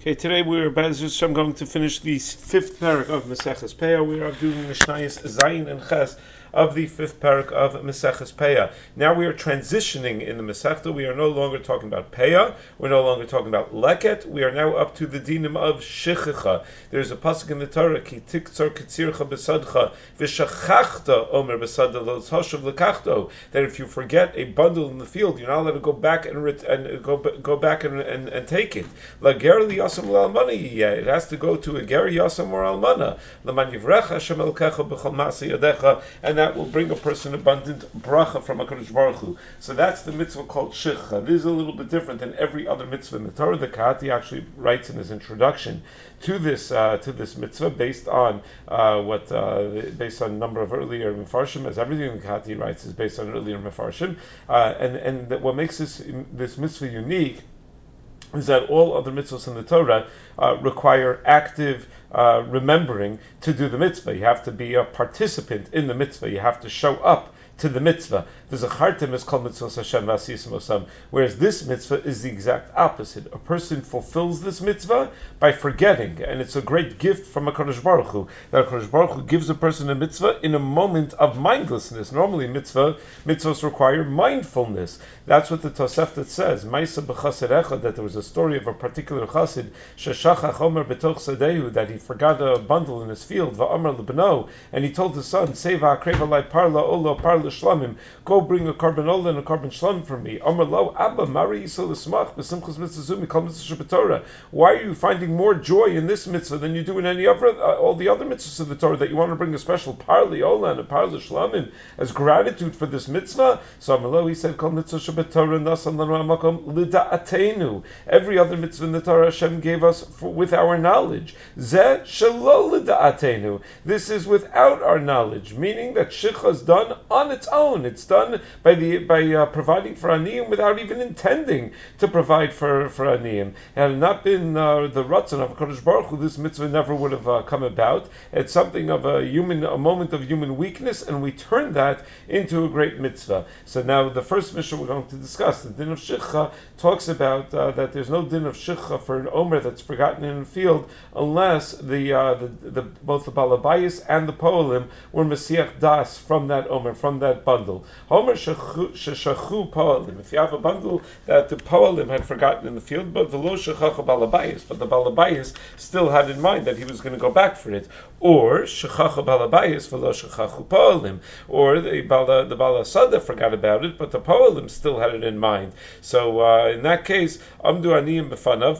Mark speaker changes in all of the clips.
Speaker 1: Okay, today we're I'm going to finish the fifth parak of Maseches Peah. We are doing Mishnayos Zayin and Ches of the fifth parak of Maseches Peah. Now we are transitioning in the Masechta. We are no longer talking about Peah. We're no longer talking about Leket. We are now up to the dinim of Shechicha. There's a pasuk in the Torah, Ki tiktzor ketzircha besadcha v'shachachta omer besadda lo toshav lekachto, that if you forget a bundle in the field, you're not allowed to go back and go back and take it. La ger li yasam l'almana, it has to go to a ger yasam or almana. L'man yivrecha Hashem elkecha b'chol ma'aseh yadecha, and that will bring a person abundant bracha from HaKadosh Baruch Hu. So that's the mitzvah called Shechicha. This is a little bit different than every other mitzvah in the Torah. The Kahati actually writes in his introduction to this mitzvah based on based on a number of earlier Mefarshim, as everything the Kahati writes is based on earlier Mefarshim, and what makes this mitzvah unique is that all other mitzvahs in the Torah require active remembering to do the mitzvah. You have to be a participant in the mitzvah. You have to show up to the mitzvah. There's a chartem is called mitzvah Hashem v'asiyis mosam, whereas this mitzvah is the exact opposite. A person fulfills this mitzvah by forgetting, and it's a great gift from HaKadosh Baruch Hu, that HaKadosh Baruch Hu gives a person a mitzvah in a moment of mindlessness. Normally mitzvahs require mindfulness. That's what the Tosefta says, Maisa b'chassid echad, that there was a story of a particular chassid, sheshachach omer betoch sadehu, that he forgot a bundle in his field, va'amar lebno, and he told his son, seva akreva lai parla olo parla shlamim, go bring a carbon ola and a carbon shlam for me. Amar lo, Abba, Mari Yisrael L'smach, b'simchus mitzvah zumi, kol mitzvah Torah. Why are you finding more joy in this mitzvah than you do in any other, all the other mitzvahs of the Torah, that you want to bring a special parli ola and a parla shlamim as gratitude for this mitzvah? So Amar lo, he said, kol mitzvah Torah nasan lanu hamakom lida'atenu. Every other mitzvah in the Torah Hashem gave us with our knowledge. Zeh shelo lida'atenu. This is without our knowledge, meaning that Shechicha is done on its own. It's done by providing for aniyim without even intending to provide for aniyim. Had it not been the ratzon of HaKadosh Baruch Hu, this mitzvah never would have come about. It's something of a moment of human weakness, and we turn that into a great mitzvah. So now the first mission we're going to discuss, the din of Shechicha, talks about that there's no din of Shechicha for an omer that's forgotten in a field unless both the balabayis and the poelim were mesiach das from that omer, from that bundle. Homer sheshachu poelim. If you have a bundle that the poelim had forgotten in the field, but the lo shechacha balabayis, but the balabayis still had in mind that he was going to go back for it, or shechacha balabayis v'lo shechachu poelim, or the balasada forgot about it, but the poelim still had it in mind. So in that case, amdu aniyim b'fanav.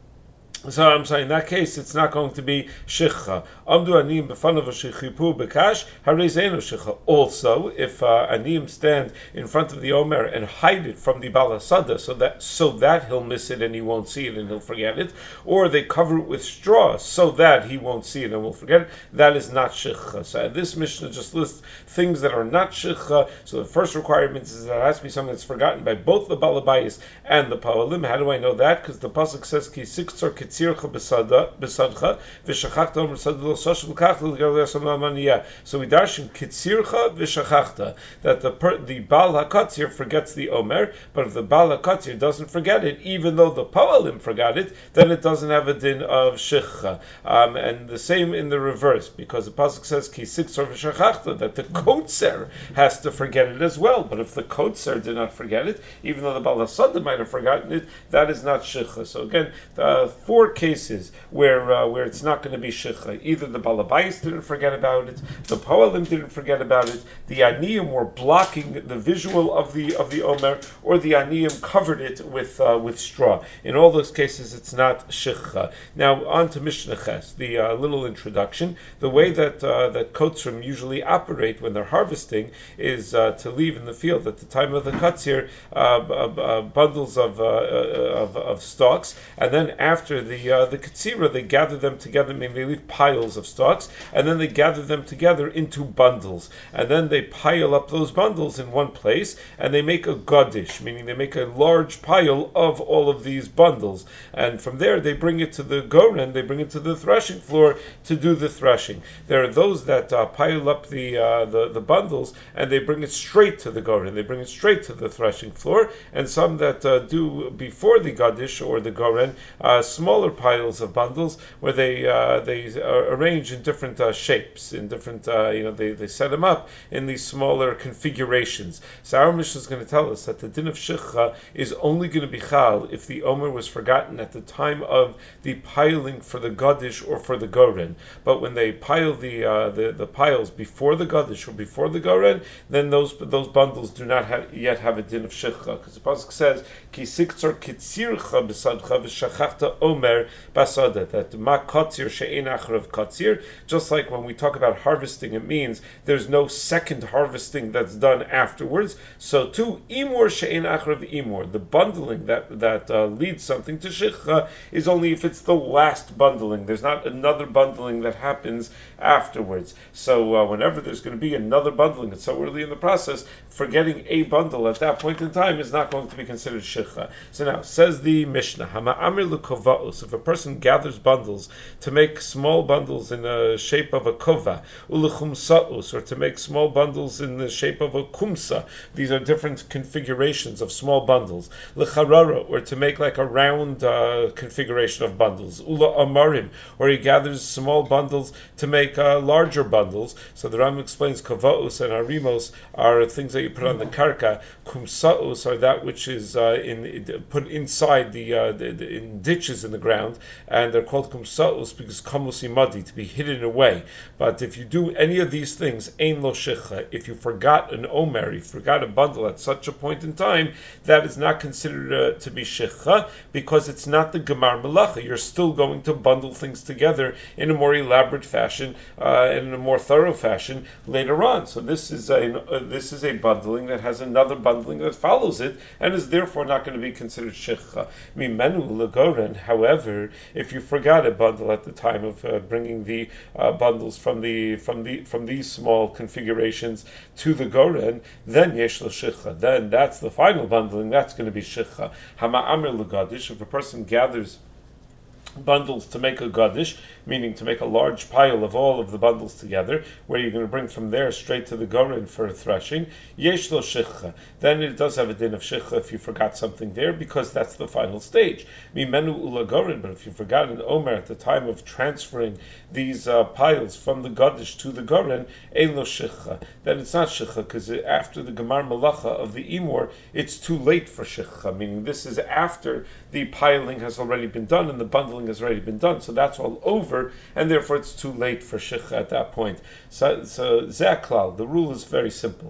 Speaker 1: So I'm saying in that case it's not going to be Shechicha. Amdu aniyim b'fanav shechipu b'kash harei zeinu Shechicha. Also, if aniyim stand in front of the omer and hide it from the balasada, so that he'll miss it and he won't see it and he'll forget it, or they cover it with straw so that he won't see it and will forget it, that is not Shechicha. So this Mishnah just lists things that are not Shechicha. So the first requirement is that it has to be something that's forgotten by both the balabayis and the poelim. How do I know that? Because the pasuk says ki siktzor ketzircha besadcha v'shachachta omer besadda lo soshav l'kachta l'gar l'yasam l'almaniyah. So we darshan ketzircha v'shachachta, that the Baal HaKatzir forgets the omer, but if the Baal HaKatzir doesn't forget it, even though the poelim forgot it, then it doesn't have a din of Shechicha. And the same in the reverse, because the pasuk says ki siktzor v'shachachta, that the kotzer has to forget it as well. But if the kotzer did not forget it, even though the Baal HaSada might have forgotten it, that is not Shechicha. So again, 4 cases where it's not going to be Shechicha. Either the balabayis didn't forget about it, the poelim didn't forget about it, the aniyim were blocking the visual of the omer, or the aniyim covered it with straw. In all those cases, it's not Shechicha. Now on to Mishnah Ches, the little introduction. The way that kotzrim usually operate when they're harvesting is to leave in the field at the time of the katzir bundles of stalks, and then after the katsira, they gather them together. I mean, they leave piles of stalks, and then they gather them together into bundles, and then they pile up those bundles in one place, and they make a godish, meaning they make a large pile of all of these bundles, and from there they bring it to the goren, they bring it to the threshing floor to do the threshing. There are those that pile up the bundles and they bring it straight to the goren, they bring it straight to the threshing floor, and some that do before the godish or the goren, smaller smaller piles of bundles where they arrange in different shapes, in different they set them up in these smaller configurations. So our Mishnah is going to tell us that the din of shichcha is only going to be chal if the omer was forgotten at the time of the piling for the gadish or for the goren. But when they pile the piles before the gadish or before the goren, then those bundles do not yet have a din of shichcha, because the pasuk says ki siktzor kitzircha b'sadcha v'shachachta omer basada, that ma katzir she'ein achrav katzir. Just like when we talk about harvesting, it means there's no second harvesting that's done afterwards. So too, imor she'ein achrav imor, the bundling that leads something to shichcha is only if it's the last bundling. There's not another bundling that happens afterwards. So whenever there's going to be another bundling, it's so early in the process, forgetting a bundle at that point in time is not going to be considered shichcha. So now, says the Mishnah, Hama'amir l'kova'us, if a person gathers bundles to make small bundles in the shape of a kova, u'lechumsa'us, or to make small bundles in the shape of a kumsa, these are different configurations of small bundles, l'charara, or to make like a round configuration of bundles, ula amarim, or he gathers small bundles to make larger bundles. So the Ram explains kava'us and arimos are things that you put on the karka. Kumsa'us are that which is put inside in ditches in the ground, and they're called kumsa'us because kamusi madi, to be hidden away. But if you do any of these things, ein lo shichcha, if you forgot an omer, you forgot a bundle at such a point in time, that is not considered to be shichcha, because it's not the gemar melacha. You're still going to bundle things together in a more elaborate fashion, and in a more thorough fashion later on. So this is a bundling that has another bundling that follows it, and is therefore not going to be considered shichcha. Mimenu legoren. However, if you forgot a bundle at the time of bringing the bundles from these small configurations to the goren, then yesh lo shichcha. Then that's the final bundling. That's going to be shichcha. Hama'amir legadish. If a person gathers bundles to make a gadish, meaning to make a large pile of all of the bundles together, where you're going to bring from there straight to the goren for threshing, yesh lo shichcha. Then it does have a din of shichcha if you forgot something there, because that's the final stage. Mimenu ula goren, but if you forgot an omer at the time of transferring these piles from the gadish to the goren, ein lo shichcha. Then it's not shichcha, because after the gemar malacha of the imor, it's too late for shichcha, meaning this is after the piling has already been done and the bundling has already been done, so that's all over, and therefore it's too late for shichcha at that point. So ze'aklal, the rule is very simple.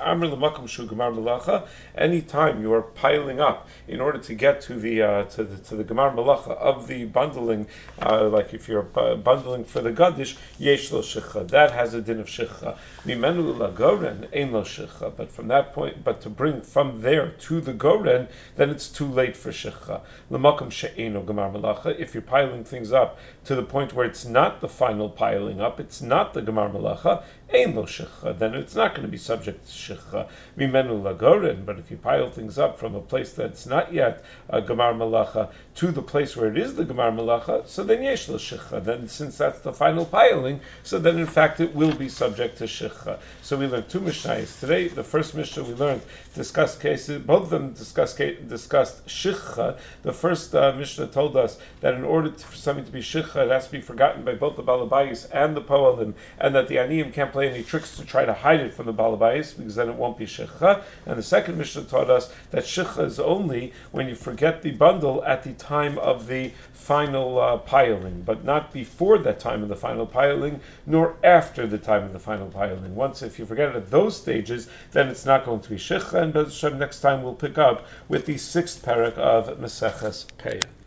Speaker 1: Any time you are piling up in order to get to the gemar malacha of the bundling, like if you're bundling for the gadish, yesh lo shichcha, that has a din of shichcha. Mimenu la goren ein lo shichcha, but from that point, but to bring from there to the goren, then it's too late for shichcha. L'makom she'eno gemar malacha, if you're piling things up to the point where it's not the final piling up, it's not the gemar malacha, ein lo shichcha, then it's not going to be subject to shichcha. Mimenu la goren, but if you pile things up from a place that's not yet a gemar malacha to the place where it is the gemar malacha, so then yesh lo shichcha. Then since that's the final piling, so then in fact it will be subject to shichcha. So we learned two mishnayos today. The first mishnah we learned discussed cases, both of them discussed shichcha. The first mishnah told us that in order for something to be shichcha, it has to be forgotten by both the balabayis and the poalim, and that the aniyim can't play any tricks to try to hide it from the balabayis, because then it won't be shichcha. And the second mishnah taught us that shichcha is only when you forget the bundle at the time of the final piling, but not before that time of the final piling, nor after the time of the final piling. Once, if you forget it at those stages, then it's not going to be shichcha, and next time we'll pick up with the 6th parak of Maseches Peah.